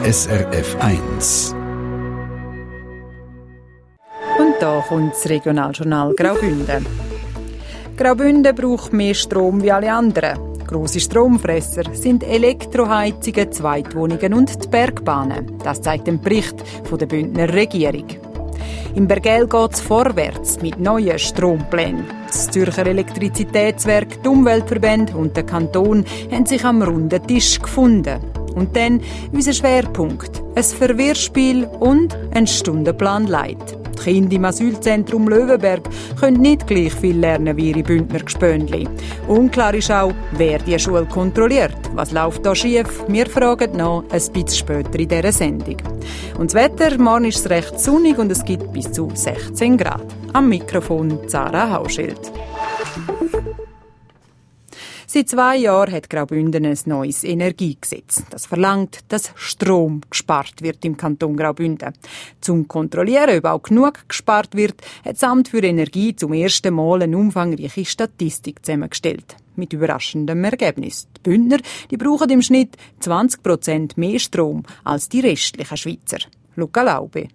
SRF 1. Und da kommt das Regionaljournal Graubünden. Graubünden braucht mehr Strom wie alle anderen. Grosse Stromfresser sind Elektroheizungen, Zweitwohnungen und die Bergbahnen. Das zeigt ein Bericht von der Bündner Regierung. Im Bergell geht es vorwärts mit neuen Stromplänen. Das Zürcher Elektrizitätswerk, die Umweltverbände und der Kanton haben sich am runden Tisch gefunden. Und dann unser Schwerpunkt: ein Verwirrspiel und ein Stundenplan Light. Die Kinder im Asylzentrum Löwenberg können nicht gleich viel lernen wie ihre Bündner Gspöndli. Unklar ist auch, wer die Schule kontrolliert. Was läuft da schief? Wir fragen noch ein bisschen später in dieser Sendung. Und das Wetter, morgen ist es recht sonnig und es gibt bis zu 16 Grad. Am Mikrofon Zara Hauschild. Seit 2 Jahren hat Graubünden ein neues Energiegesetz. Das verlangt, dass Strom gespart wird im Kanton Graubünden. Zum Kontrollieren, ob auch genug gespart wird, hat das Amt für Energie zum ersten Mal eine umfangreiche Statistik zusammengestellt. Mit überraschendem Ergebnis. Die Bündner, die brauchen im Schnitt 20% mehr Strom als die restlichen Schweizer. Luca Laube.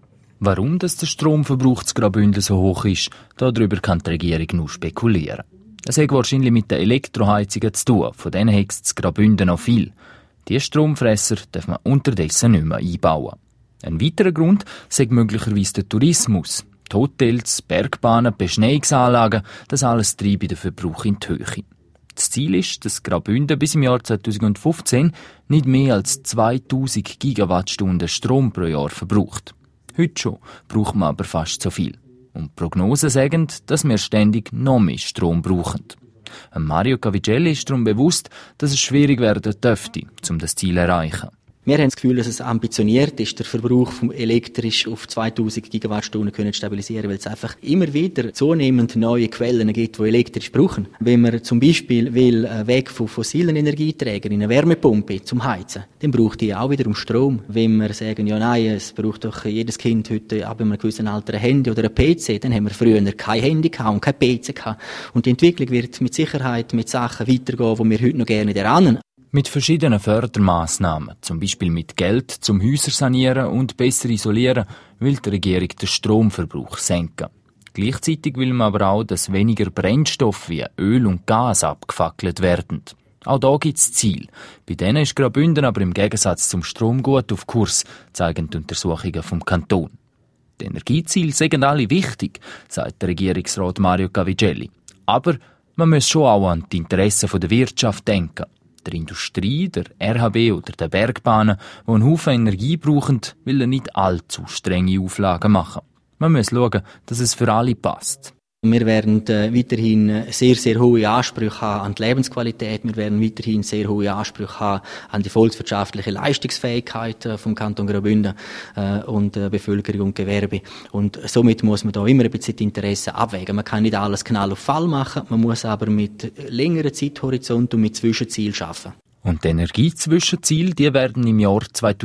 Warum der Stromverbrauch in Graubünden so hoch ist, darüber kann die Regierung nur spekulieren. Es hat wahrscheinlich mit den Elektroheizungen zu tun, von denen hat es in Graubünden noch viel. Diese Stromfresser darf man unterdessen nicht mehr einbauen. Ein weiterer Grund ist möglicherweise der Tourismus. Die Hotels, Bergbahnen, Beschneiungsanlagen, das alles treibt den Verbrauch in die Höhe. Das Ziel ist, dass Graubünden bis im Jahr 2015 nicht mehr als 2000 Gigawattstunden Strom pro Jahr verbraucht. Heute schon braucht man aber fast so viel. Und Prognosen sagen, dass wir ständig noch mehr Strom brauchen. Mario Cavigelli ist darum bewusst, dass es schwierig werden dürfte, um das Ziel zu erreichen. Wir haben das Gefühl, dass es ambitioniert ist, den Verbrauch vom elektrisch auf 2000 Gigawattstunden zu stabilisieren, weil es einfach immer wieder zunehmend neue Quellen gibt, die elektrisch brauchen. Wenn man zum Beispiel weg von fossilen Energieträgern in eine Wärmepumpe zum Heizen, dann braucht die auch wiederum Strom. Wenn wir sagen, ja nein, es braucht doch jedes Kind heute ab einem gewissen Alter ein Handy oder ein PC, dann haben wir früher kein Handy gehabt und kein PC gehabt. Und die Entwicklung wird mit Sicherheit mit Sachen weitergehen, die wir heute noch gerne daran. Mit verschiedenen Fördermaßnahmen, zum Beispiel mit Geld zum Häuser sanieren und besser isolieren, will die Regierung den Stromverbrauch senken. Gleichzeitig will man aber auch, dass weniger Brennstoffe wie Öl und Gas abgefackelt werden. Auch da gibt es Ziele. Bei denen ist Graubünden aber im Gegensatz zum Strom gut auf Kurs, zeigen die Untersuchungen vom Kanton. Die Energieziele sind alle wichtig, sagt der Regierungsrat Mario Cavigelli. Aber man muss schon auch an die Interessen der Wirtschaft denken. Der Industrie, der RHB oder der Bergbahnen, die einen Haufen Energie brauchen, will er nicht allzu strenge Auflagen machen. Man muss schauen, dass es für alle passt. Wir werden weiterhin sehr, sehr hohe Ansprüche haben an die Lebensqualität. Wir werden weiterhin sehr hohe Ansprüche haben an die volkswirtschaftliche Leistungsfähigkeit vom Kanton Graubünden und Bevölkerung und Gewerbe. Und somit muss man da immer ein bisschen die Interessen abwägen. Man kann nicht alles knall auf Fall machen, man muss aber mit längeren Zeithorizont und mit Zwischenzielen arbeiten. Und die Energiezwischenziele, die werden im Jahr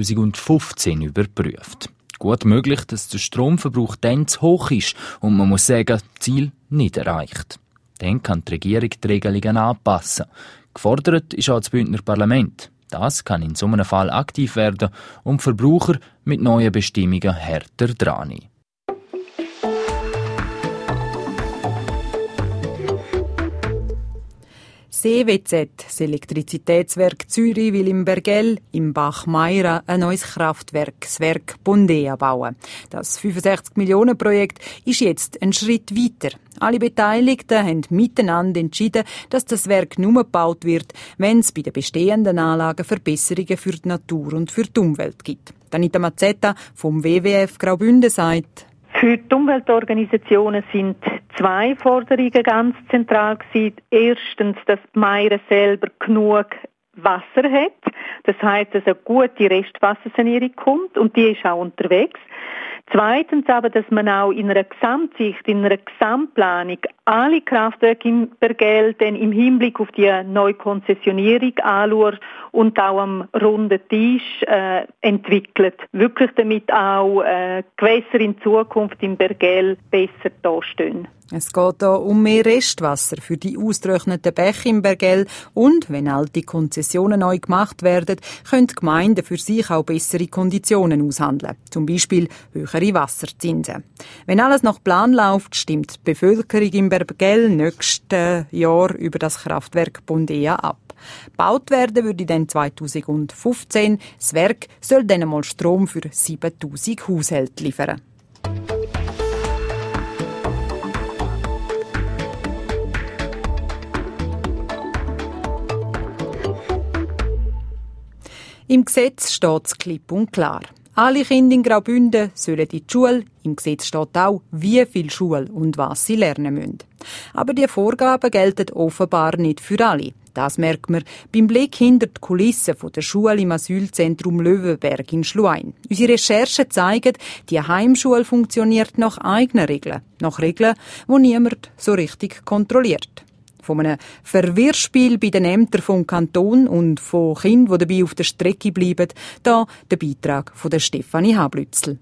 2015 überprüft. Gut möglich, dass der Stromverbrauch dann zu hoch ist und man muss sagen, das Ziel nicht erreicht. Dann kann die Regierung die Regelungen anpassen. Gefordert ist auch das Bündner Parlament. Das kann in so einem Fall aktiv werden und Verbraucher mit neuen Bestimmungen härter dran nehmen. CWZ, das Elektrizitätswerk Zürich, will im Bergell, im Bach Meira, ein neues Kraftwerk, das Werk Bondea, bauen. Das 65-Millionen-Projekt ist jetzt ein Schritt weiter. Alle Beteiligten haben miteinander entschieden, dass das Werk nur gebaut wird, wenn es bei den bestehenden Anlagen Verbesserungen für die Natur und für die Umwelt gibt. Anita Mazzetta vom WWF Graubünden sagt: Für die Umweltorganisationen sind 2 Forderungen ganz zentral gewesen. Erstens, dass die Meire selber genug Wasser hat. Das heisst, dass eine gute Restwassersanierung kommt und die ist auch unterwegs. Zweitens aber, dass man auch in einer Gesamtsicht, in einer Gesamtplanung alle Kraftwerke im Bergell dann im Hinblick auf die Neukonzessionierung anschaut und auch am runden Tisch entwickelt. Wirklich damit auch Gewässer in Zukunft im Bergell besser dastehen. Es geht hier um mehr Restwasser für die ausgetrockneten Bäche im Bergell und, wenn alte Konzessionen neu gemacht werden, können die Gemeinden für sich auch bessere Konditionen aushandeln, zum Beispiel höhere Wasserzinsen. Wenn alles nach Plan läuft, stimmt die Bevölkerung im Bergell nächstes Jahr über das Kraftwerk Bondea ab. Gebaut werden würde dann 2015. Das Werk soll dann einmal Strom für 7000 Haushalte liefern. Im Gesetz steht es klipp und klar. Alle Kinder in Graubünden sollen in die Schule. Im Gesetz steht auch, wie viel Schule und was sie lernen müssen. Aber die Vorgaben gelten offenbar nicht für alle. Das merkt man beim Blick hinter die Kulissen der Schule im Asylzentrum Löwenberg in Schluein. Unsere Recherchen zeigen, die Heimschule funktioniert nach eigenen Regeln. Nach Regeln, die niemand so richtig kontrolliert. Von einem Verwirrspiel bei den Ämtern vom Kanton und von Kindern, die dabei auf der Strecke bleiben, da der Beitrag von der Stefanie Hablützel.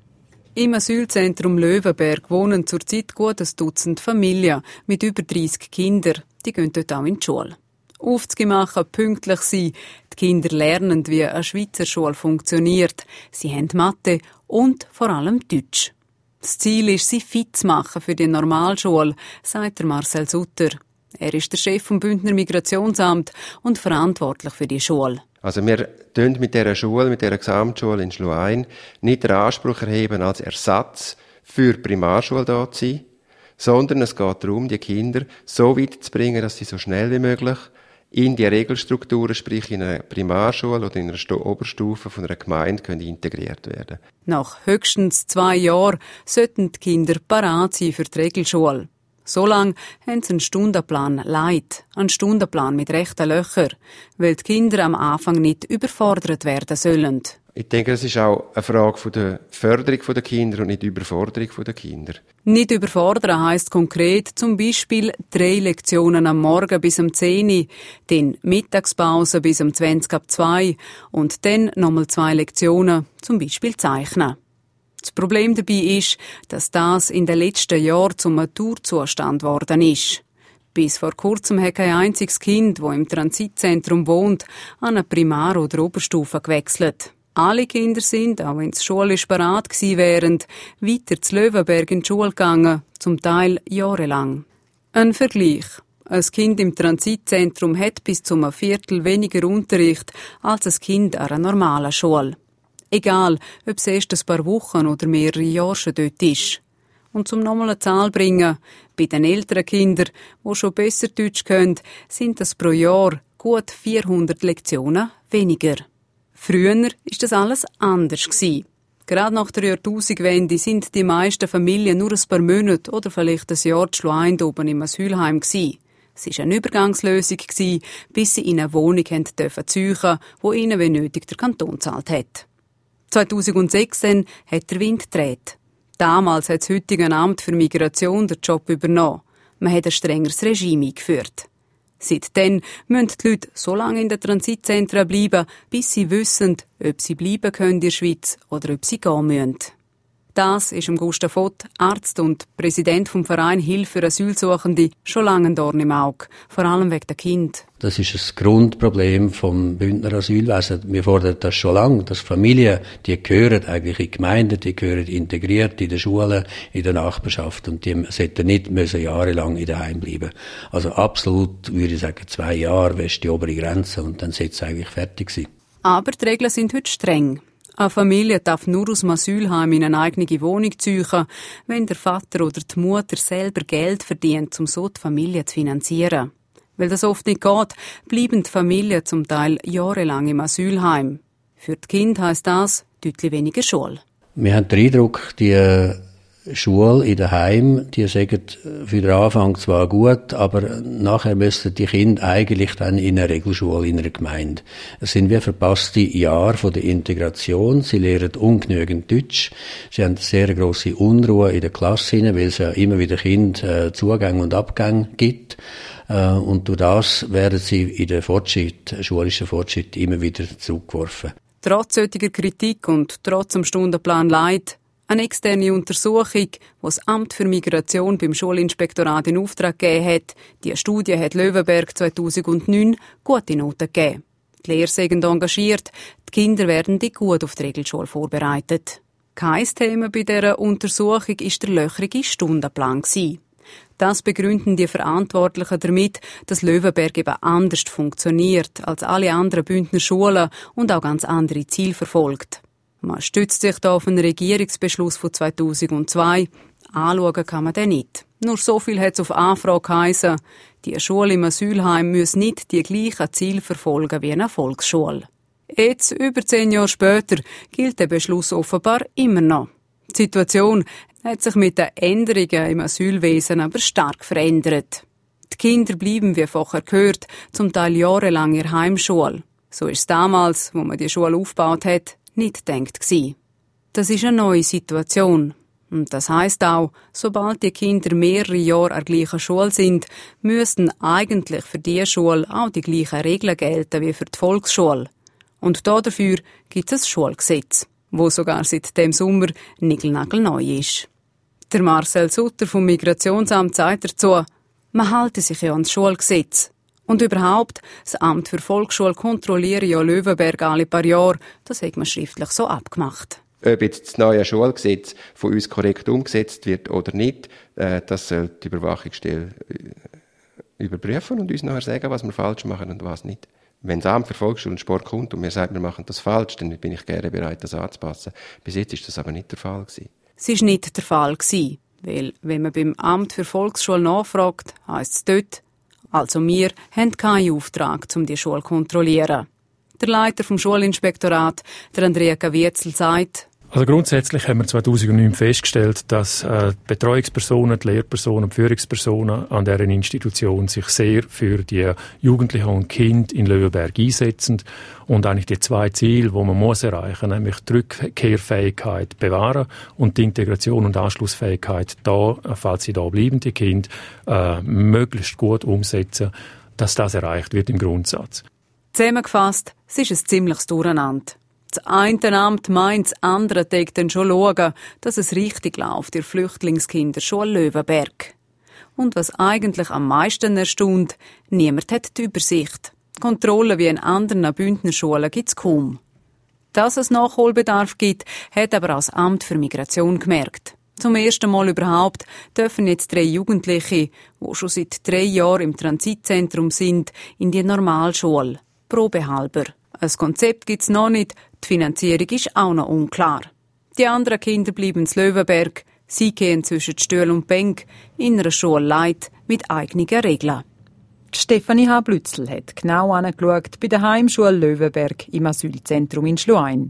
Im Asylzentrum Löwenberg wohnen zurzeit gut ein Dutzend Familien mit über 30 Kindern. Die gehen dort auch in die Schule. Aufzumachen, pünktlich sein. Die Kinder lernen, wie eine Schweizer Schule funktioniert. Sie haben Mathe und vor allem Deutsch. Das Ziel ist, sie fit zu machen für die Normalschule, sagt Marcel Sutter. Er ist der Chef vom Bündner Migrationsamt und verantwortlich für die Schule. Also wir tun mit dieser Schule, mit dieser Gesamtschule in Schluein nicht den Anspruch erheben, als Ersatz für die Primarschule da zu sein, sondern es geht darum, die Kinder so weit zu bringen, dass sie so schnell wie möglich in die Regelstrukturen, sprich in einer Primarschule oder in einer Oberstufe von einer Gemeinde, können integriert werden. Nach höchstens 2 Jahren sollten die Kinder parat sein für die Regelschule. So lange haben sie einen Stundenplan light, einen Stundenplan mit rechten Löchern, weil die Kinder am Anfang nicht überfordert werden sollen. Ich denke, es ist auch eine Frage von der Förderung der Kinder und nicht Überforderung der Kinder. Nicht überfordern heisst konkret zum Beispiel 3 Lektionen am Morgen bis um 10 Uhr, dann Mittagspause bis um 20 ab 2 und dann nochmal 2 Lektionen, zum Beispiel Zeichnen. Das Problem dabei ist, dass das in den letzten Jahren zum Naturzustand geworden ist. Bis vor kurzem hat kein einziges Kind, das im Transitzentrum wohnt, an eine Primar- oder Oberstufe gewechselt. Alle Kinder sind, auch wenn sie schulisch bereit gewesen wären, weiter zu Löwenberg in die Schule gegangen, zum Teil jahrelang. Ein Vergleich. Ein Kind im Transitzentrum hat bis zu einem Viertel weniger Unterricht als ein Kind an einer normalen Schule. Egal, ob es erst ein paar Wochen oder mehrere Jahre schon dort ist. Und zum nochmal eine Zahl bringen, bei den älteren Kindern, die schon besser Deutsch können, sind das pro Jahr gut 400 Lektionen weniger. Früher war das alles anders. Gerade nach der Jahrtausendwende sind die meisten Familien nur ein paar Monate oder vielleicht ein Jahr zu Schluein oben im Asylheim gsi. Es war eine Übergangslösung, bis sie in eine Wohnung ziehen durften, die ihnen wenn nötig der Kanton gezahlt hat. 2016 hat der Wind gedreht. Damals hat das heutige Amt für Migration den Job übernommen. Man hat ein strengeres Regime eingeführt. Seitdem müssen die Leute so lange in den Transitzentren bleiben, bis sie wissen, ob sie bleiben können in der Schweiz oder ob sie gehen müssen. Das ist Gustav Ott, Arzt und Präsident vom Verein Hilfe für Asylsuchende, schon lange ein Dorn im Auge, vor allem wegen der Kinder. Das ist ein Grundproblem vom Bündner Asylwesen. Wir fordern das schon lange, dass Familien, die gehören eigentlich in Gemeinden, die gehören integriert in den Schulen, in der Nachbarschaft und die sollten nicht jahrelang in daheim bleiben. Also absolut, würde ich sagen, 2 Jahre wäre die obere Grenze und dann sollte es eigentlich fertig sein. Aber die Regeln sind heute streng. Eine Familie darf nur aus dem Asylheim in eine eigene Wohnung ziehen, wenn der Vater oder die Mutter selber Geld verdient, um so die Familie zu finanzieren. Weil das oft nicht geht, bleiben die Familien zum Teil jahrelang im Asylheim. Für die Kinder heisst das deutlich weniger Schule. Wir haben den Eindruck, die Schule in den Heimen, die sagen für den Anfang zwar gut, aber nachher müssen die Kinder eigentlich dann in eine Regelschule in einer Gemeinde. Es sind wie verpasste Jahre von der Integration. Sie lernen ungenügend Deutsch. Sie haben sehr grosse Unruhe in der Klasse, weil es ja immer wieder Kinder Zugänge und Abgänge gibt. Und durch das werden sie in den schulischen Fortschritt immer wieder zurückgeworfen. Trotz solcher Kritik und trotz dem Stundenplan Leid, Eine externe Untersuchung, die das Amt für Migration beim Schulinspektorat in Auftrag gegeben hat. Die Studie hat Löwenberg 2009 gute Noten gegeben. Die Lehrer sind engagiert, die Kinder werden gut auf die Regelschule vorbereitet. Kein Thema bei dieser Untersuchung war der löchrige Stundenplan. Das begründen die Verantwortlichen damit, dass Löwenberg eben anders funktioniert als alle anderen Bündner Schulen und auch ganz andere Ziele verfolgt. Man stützt sich da auf einen Regierungsbeschluss von 2002. Anschauen kann man den nicht. Nur so viel hat es auf Anfrage geheissen. Die Schule im Asylheim muss nicht die gleichen Ziele verfolgen wie eine Volksschule. Jetzt, über 10 Jahre später, gilt der Beschluss offenbar immer noch. Die Situation hat sich mit den Änderungen im Asylwesen aber stark verändert. Die Kinder bleiben, wie vorher gehört, zum Teil jahrelang in der Heimschule. So ist es damals, wo man die Schule aufgebaut hat, nicht gedacht gewesen. Das ist eine neue Situation. Und das heisst auch, sobald die Kinder mehrere Jahre an der gleichen Schule sind, müssten eigentlich für diese Schule auch die gleichen Regeln gelten wie für die Volksschule. Und dafür gibt es ein Schulgesetz, wo sogar seit dem Sommer niegelnagelneu ist. Der Marcel Sutter vom Migrationsamt sagt dazu, man halte sich ja an das Schulgesetz. Und überhaupt, das Amt für Volksschule kontrolliere ja Löwenberg alle paar Jahre, das hat man schriftlich so abgemacht. Ob jetzt das neue Schulgesetz von uns korrekt umgesetzt wird oder nicht, das soll die Überwachungsstelle überprüfen und uns nachher sagen, was wir falsch machen und was nicht. Wenn das Amt für Volksschule und Sport kommt und mir sagt, wir machen das falsch, dann bin ich gerne bereit, das anzupassen. Bis jetzt ist das aber nicht der Fall gewesen. Es war nicht der Fall gewesen, weil, wenn man beim Amt für Volksschule nachfragt, heisst es dort, also wir haben keinen Auftrag, um die Schule zu kontrollieren. Der Leiter vom Schulinspektorat, der Andrea Kavietzel, sagt, also grundsätzlich haben wir 2009 festgestellt, dass die Betreuungspersonen, die Lehrpersonen, die Führungspersonen an deren Institution sich sehr für die Jugendlichen und Kinder in Löwenberg einsetzen und eigentlich die 2 Ziele, die man muss erreichen, nämlich die Rückkehrfähigkeit bewahren und die Integration und Anschlussfähigkeit da, falls sie da bleiben, die Kinder, möglichst gut umsetzen, dass das erreicht wird im Grundsatz. Zusammengefasst, es ist ein ziemliches Durcheinander. Das eine Amt meint, das andere trägt dann schon schauen, dass es richtig läuft in der Flüchtlingskinderschule Löwenberg. Und was eigentlich am meisten erstaunt, niemand hat die Übersicht. Kontrollen wie in anderen Bündner Schulen gibt es kaum. Dass es Nachholbedarf gibt, hat aber auch das Amt für Migration gemerkt. Zum ersten Mal überhaupt dürfen jetzt 3 Jugendliche, die schon seit 3 Jahren im Transitzentrum sind, in die Normalschule. Probehalber. Ein Konzept gibt's noch nicht, die Finanzierung ist auch noch unklar. Die anderen Kinder bleiben in Löwenberg. Sie gehen zwischen Stuhl und Bank in einer Schulleit mit eigenen Regeln. Stefanie H. Blützel hat genau angeschaut bei der Heimschule Löwenberg im Asylzentrum in Schluein.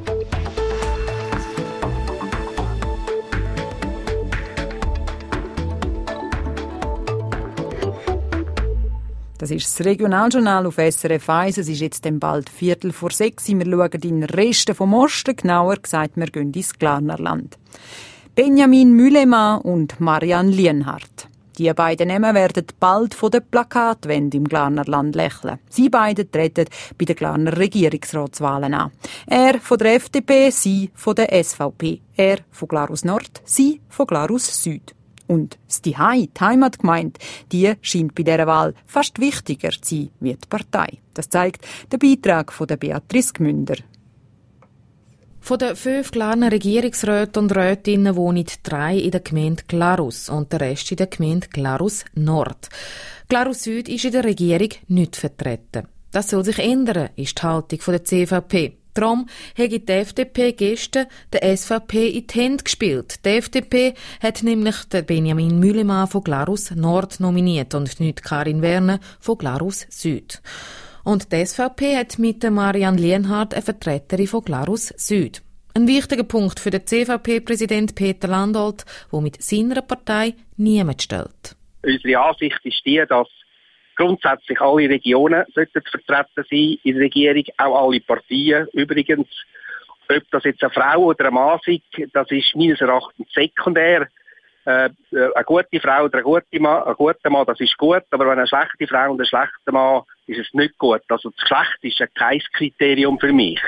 Das ist das Regionaljournal auf SRF 1. Es ist jetzt bald 5:45. Wir schauen in den Resten vom Osten. Genauer gesagt, wir gehen ins Glarnerland. Benjamin Mühlemann und Marianne Lienhardt. Die beiden Namen werden bald von der Plakatwände im Glarnerland lächeln. Sie beide treten bei den Glarner Regierungsratswahlen an. Er von der FDP, sie von der SVP. Er von Glarus Nord, sie von Glarus Süd. Und das Zuhause, die Heimatgemeinde, die scheint bei dieser Wahl fast wichtiger zu sein wie die Partei. Das zeigt der Beitrag von der Beatrice Gmünder. Von den 5 Glarner Regierungsräten und Rätinnen wohnen 3 in der Gemeinde Glarus und der Rest in der Gemeinde Glarus Nord. Glarus Süd ist in der Regierung nicht vertreten. Das soll sich ändern, ist die Haltung der CVP. Darum hat die FDP gestern der SVP in die Hände gespielt. Die FDP hat nämlich den Benjamin Mühlemann von Glarus Nord nominiert und nicht Karin Werner von Glarus Süd. Und die SVP hat mit der Marianne Lienhardt eine Vertreterin von Glarus Süd. Ein wichtiger Punkt für den CVP-Präsident Peter Landolt, der mit seiner Partei niemand stellt. Unsere Ansicht ist die, dass grundsätzlich alle Regionen sollten vertreten sein in der Regierung, auch alle Parteien. Übrigens, ob das jetzt eine Frau oder ein Mann ist, das ist meines Erachtens sekundär. Eine gute Frau oder ein guter Mann, das ist gut, aber wenn eine schlechte Frau und ein schlechter Mann, ist es nicht gut. Also das Geschlecht ist kein Kriterium für mich.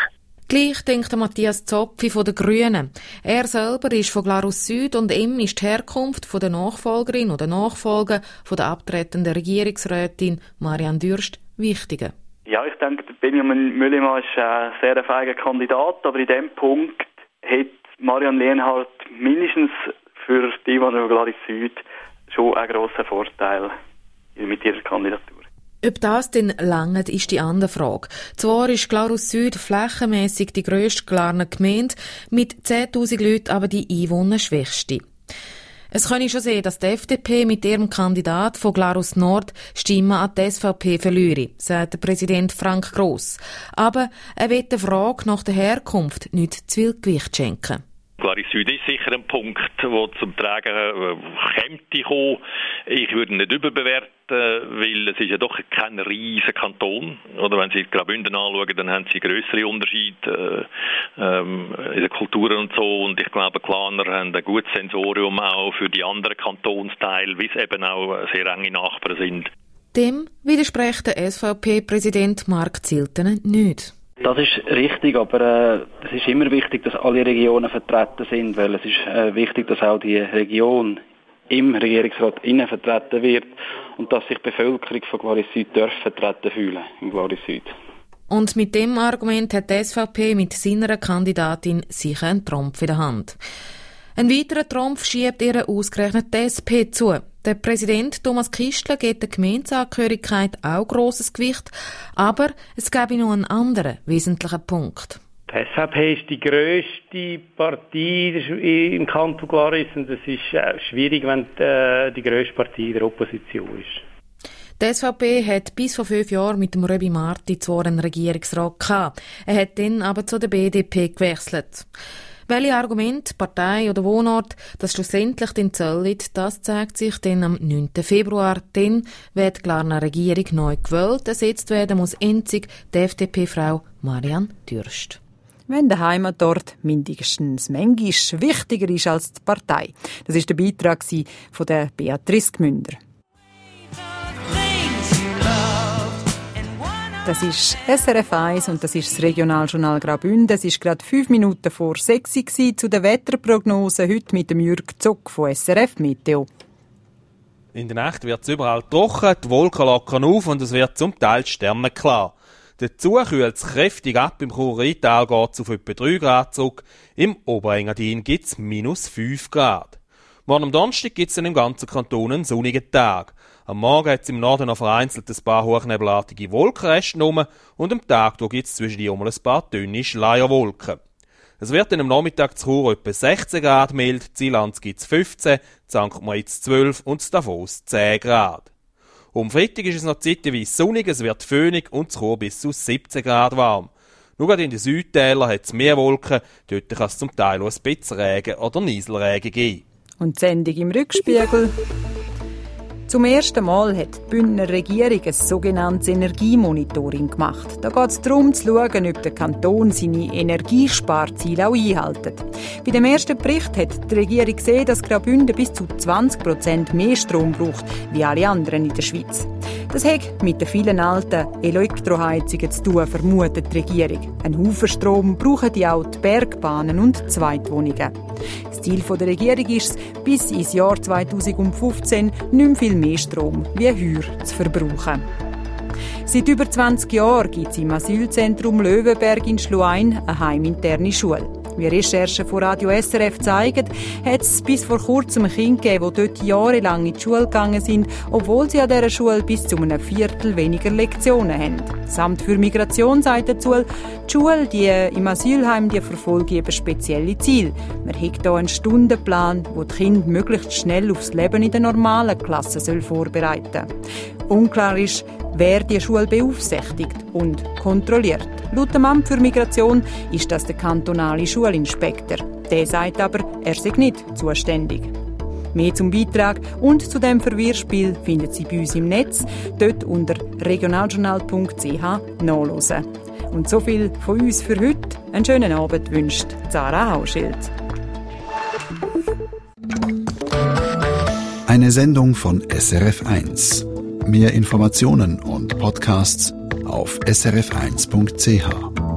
Gleich denkt Matthias Zopfi von den Grünen. Er selber ist von Glarus Süd und ihm ist die Herkunft von der Nachfolgerin oder Nachfolger von der abtretenden Regierungsrätin Marianne Dürst wichtiger. Ja, ich denke, Benjamin Müllimann ist ein sehr fähiger Kandidat, aber in diesem Punkt hat Marianne Lienhardt mindestens für die Einwohner von Glarus Süd schon einen grossen Vorteil mit ihrer Kandidatur. Ob das denn langt, ist die andere Frage. Zwar ist Glarus Süd flächenmässig die grösste Glarner Gemeinde, mit 10'000 Leuten aber die einwohnerschwächste. Es kann ich schon sehen, dass die FDP mit ihrem Kandidat von Glarus Nord Stimmen an die SVP verliere, sagt der Präsident Frank Gross. Aber er will der Frage nach der Herkunft nicht zu viel Gewicht schenken. Glarus Süd ist sicher ein Punkt, der zum Tragen kommen. Ich würde ihn nicht überbewerten, weil es ist ja doch kein riesiger Kanton. Oder wenn Sie Graubünden anschauen, dann haben Sie grössere Unterschiede in der Kultur und so. Und ich glaube, Glarner haben ein gutes Sensorium auch für die anderen Kantonsteile, wie es eben auch sehr enge Nachbarn sind. Dem widerspricht der SVP-Präsident Marc Ziltenen nicht. Das ist richtig, aber es ist immer wichtig, dass alle Regionen vertreten sind, weil es ist wichtig, dass auch die Region im Regierungsrat innen vertreten wird und dass sich die Bevölkerung von Glarus Süd vertreten fühlen in Glarus Süd. Und mit dem Argument hat die SVP mit seiner Kandidatin sicher einen Trumpf in der Hand. Ein weiterer Trumpf schiebt ihr ausgerechnet die SP zu. Der Präsident Thomas Kistler gibt der Gemeindeangehörigkeit auch grosses Gewicht, aber es gäbe noch einen anderen wesentlichen Punkt. Die SVP ist die grösste Partei im Kanton Glarus und es ist schwierig, wenn die grösste Partei in der Opposition ist. Die SVP hat bis vor 5 Jahren mit dem Röbi Marti zwar einen Regierungsrat gehabt. Er hat dann aber zu der BDP gewechselt. Welche Argumente, Partei oder Wohnort, das schlussendlich den zählen, das zeigt sich dann am 9. Februar. Dann wird die Glarner Regierung neu gewählt. Ersetzt werden muss einzig die FDP-Frau Marianne Dürst. Wenn der Heimatort mindestens manchmal wichtiger ist als die Partei. Das war der Beitrag von der Beatrice Gmünder. Das ist SRF 1 und das ist das Regionaljournal Graubünden. Es war gerade 5 Minuten vor 6 Uhr zu der Wetterprognose. Heute mit dem Jürg Zock von SRF Meteo. In der Nacht wird es überall trocken, die Wolken lockern auf und es wird zum Teil sternenklar. Dazu kühlt es kräftig ab. Im Churer-Tal geht es auf etwa 3 Grad zurück. Im Oberengadin gibt es -5 Grad. Morgen am Donnerstag gibt es dann im ganzen Kanton einen sonnigen Tag. Am Morgen hat es im Norden noch vereinzelt ein paar hochnebelartige Wolkenreste rum und am Tag gibt es zwischen die ein paar dünne Schleierwolken. Es wird dann am Nachmittag zu Chur etwa 16 Grad mild, in Zielanz gibt es 15, St. Moritz 12 und in Davos 10 Grad. Um Freitag ist es noch zeitweise sonnig, es wird föhnig und zu Chur bis zu 17 Grad warm. Nur gerade in den Südtälern hat es mehr Wolken, dort kann es zum Teil auch ein bisschen Regen oder Nieselregen geben. Und die Sendung im Rückspiegel. Zum ersten Mal hat die Bündner Regierung ein sogenanntes Energiemonitoring gemacht. Da geht es darum, zu schauen, ob der Kanton seine Energiesparziele auch einhält. Bei dem ersten Bericht hat die Regierung gesehen, dass Graubünden bis zu 20% mehr Strom braucht, wie alle anderen in der Schweiz. Das hat mit den vielen alten Elektroheizungen zu tun, vermutet die Regierung. Ein Haufen Strom brauchen die auch die Bergbahnen und Zweitwohnungen. Das Ziel der Regierung ist es, bis ins Jahr 2015 nicht mehr viel mehr Strom wie heuer zu verbrauchen. Seit über 20 Jahren gibt es im Asylzentrum Löwenberg in Schluein eine heiminterne Schule. Wie Recherchen von Radio SRF zeigen, hat es bis vor kurzem Kinder gegeben, die dort jahrelang in die Schule gegangen sind, obwohl sie an dieser Schule bis zu einem Viertel weniger Lektionen haben. Das Amt für Migration sagt dazu, die Schule im Asylheim verfolgt eben spezielle Ziele. Man hat hier einen Stundenplan, der die Kinder möglichst schnell aufs Leben in der normalen Klasse vorbereiten soll. Unklar ist, wer die Schule beaufsichtigt und kontrolliert. Laut dem Amt für Migration ist das der kantonale Schulinspektor. Der sagt aber, er sei nicht zuständig. Mehr zum Beitrag und zu dem Verwirrspiel finden Sie bei uns im Netz, dort unter regionaljournal.ch nachhören. Und so viel von uns für heute. Einen schönen Abend wünscht Sarah Hauschild. Eine Sendung von SRF 1. Mehr Informationen und Podcasts auf srf1.ch.